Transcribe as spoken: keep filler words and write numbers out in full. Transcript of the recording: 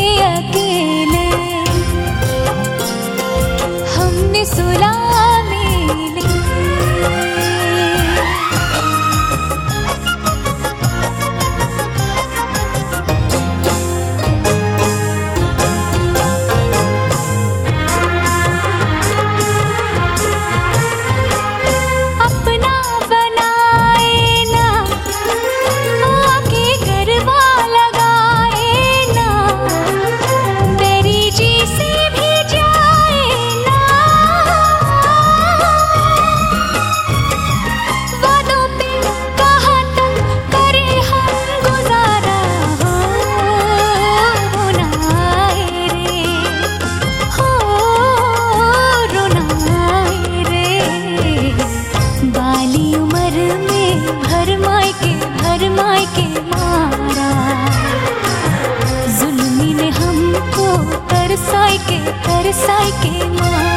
अकेले हमने सुला मेले। अपना बनाए ना आके गरबा लगाए ना, मेरी जी से भी जाए ना, वादों पे कहा तक करे हम गुजारा, हो रोना आए रे, हो रोना आए रे। बाली उम्र में भर मायके भर मायके मारा, जुल्मी ने हमको तरसाई के तरसाई के मारा।